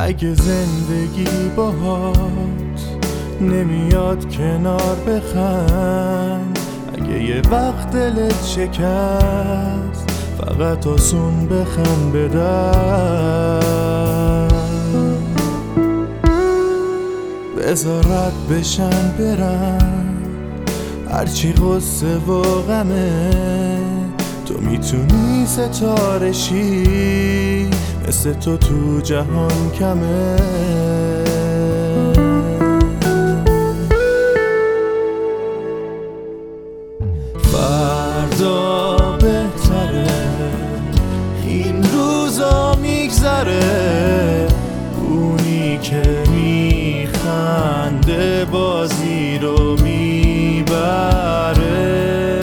اگه زندگی باهات نمیاد کنار بخند، اگه یه وقت دلت شکست فقط آسون بخند بدن. بذار رد بشن برن هرچی غصه و غمه، تو میتونی ستاره شی، مثل تو جهان کمه. فردا بهتره، این روزا میگذره، اونی که میخنده بازی رو میبره.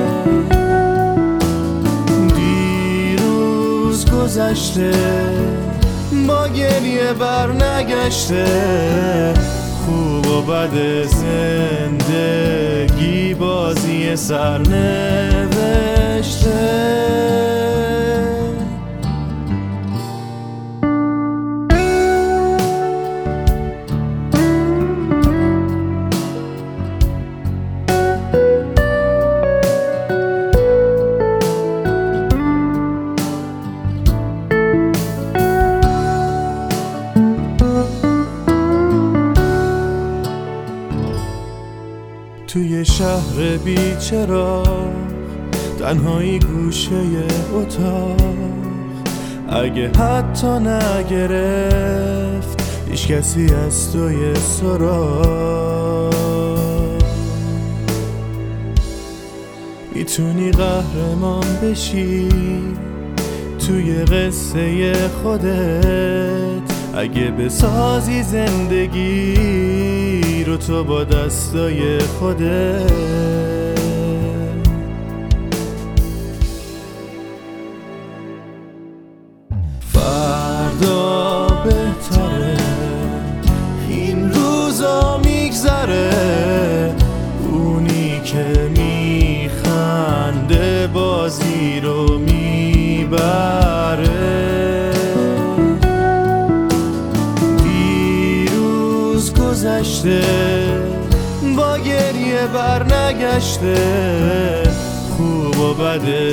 دیروز گذشته با گریه بر نگشته، خوب و بد زندگی بازی سرنوشته. توی شهر بی‌چراغ تنهایی گوشه اتاق، اگه حتی نگرفت هیچ کسی از توی سراغ، میتونی قهرمان بشی توی قصه خودت، اگه بسازی زندگی رو تو با دستای خودت. فردا بهتره، این روزا میگذره، اونی که میخنده بازی رو میبره. دیروز گذشته با گریه بر نگشته، خوب و بد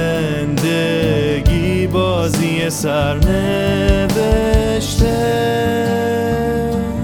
زندگی بازی سرنوشته.